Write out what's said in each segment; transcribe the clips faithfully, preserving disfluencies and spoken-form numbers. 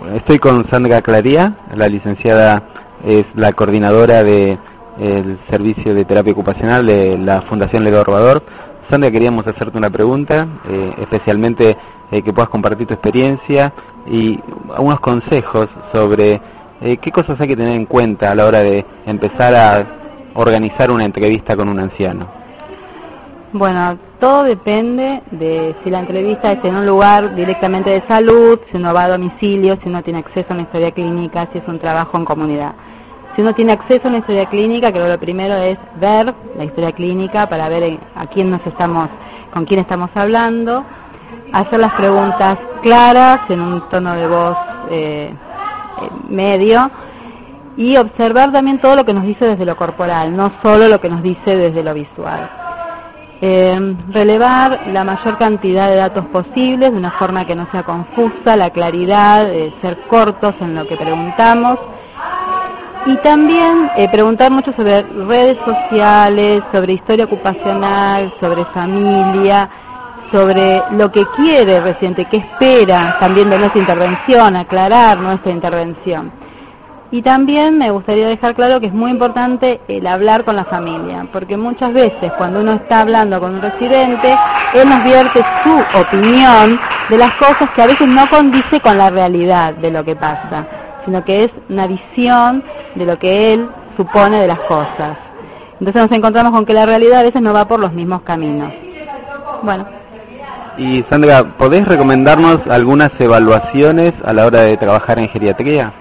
Estoy con Sandra Claría, la licenciada es la coordinadora de el servicio de terapia ocupacional de la Fundación Ledo Robador. Sandra, queríamos hacerte una pregunta, eh, especialmente eh, que puedas compartir tu experiencia y unos consejos sobre eh, qué cosas hay que tener en cuenta a la hora de empezar a organizar una entrevista con un anciano. Bueno, todo depende de si la entrevista es en un lugar directamente de salud, si uno va a domicilio, si uno tiene acceso a una historia clínica, si es un trabajo en comunidad. Si uno tiene acceso a una historia clínica, creo que lo primero es ver la historia clínica para ver a quién nos estamos, con quién estamos hablando, hacer las preguntas claras en un tono de voz eh, medio y observar también todo lo que nos dice desde lo corporal, no solo lo que nos dice desde lo visual. Eh, relevar la mayor cantidad de datos posibles de una forma que no sea confusa, la claridad, eh, ser cortos en lo que preguntamos y también eh, preguntar mucho sobre redes sociales, sobre historia ocupacional, sobre familia, sobre lo que quiere el residente, qué espera también de nuestra intervención, aclarar nuestra intervención. Y también me gustaría dejar claro que es muy importante el hablar con la familia, porque muchas veces cuando uno está hablando con un residente, él nos vierte su opinión de las cosas que a veces no condice con la realidad de lo que pasa, sino que es una visión de lo que él supone de las cosas. Entonces nos encontramos con que la realidad a veces no va por los mismos caminos. Bueno. Y Sandra, ¿podés recomendarnos algunas evaluaciones a la hora de trabajar en geriatría?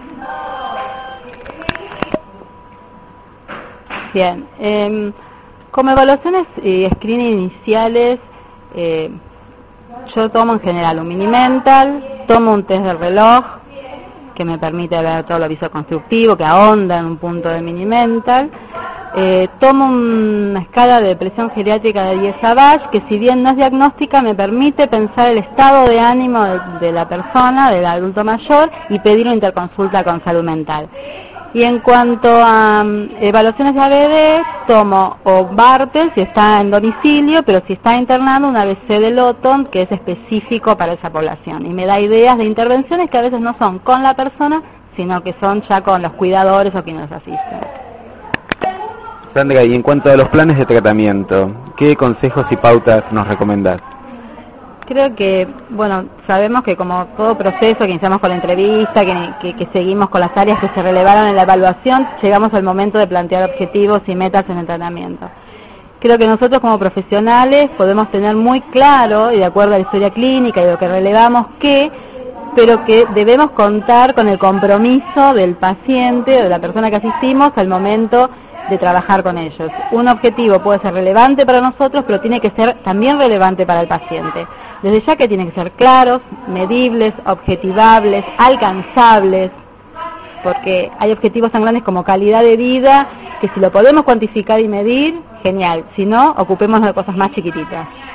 Bien, eh, como evaluaciones y screening iniciales, eh, yo tomo en general un mini mental, tomo un test del reloj, que me permite ver todo lo visoconstructivo, que ahonda en un punto de mini mental, eh, tomo una escala de depresión geriátrica de diez a Bach, que si bien no es diagnóstica, me permite pensar el estado de ánimo de, de la persona, del adulto mayor, y pedir una interconsulta con salud mental. Y en cuanto a um, evaluaciones de A B D, tomo o Bartel si está en domicilio, pero si está internado, un A B C de Lotton, que es específico para esa población. Y me da ideas de intervenciones que a veces no son con la persona, sino que son ya con los cuidadores o quienes nos asisten. Sandra, y en cuanto a los planes de tratamiento, ¿qué consejos y pautas nos recomendás? Creo que, bueno, sabemos que como todo proceso que iniciamos con la entrevista, que, que, que seguimos con las áreas que se relevaron en la evaluación, llegamos al momento de plantear objetivos y metas en el tratamiento. Creo que nosotros como profesionales podemos tener muy claro, y de acuerdo a la historia clínica y lo que relevamos, qué, pero que debemos contar con el compromiso del paciente o de la persona que asistimos al momento de trabajar con ellos. Un objetivo puede ser relevante para nosotros, pero tiene que ser también relevante para el paciente. Desde ya que tienen que ser claros, medibles, objetivables, alcanzables, porque hay objetivos tan grandes como calidad de vida, que si lo podemos cuantificar y medir, genial. Si no, ocupémonos de cosas más chiquititas.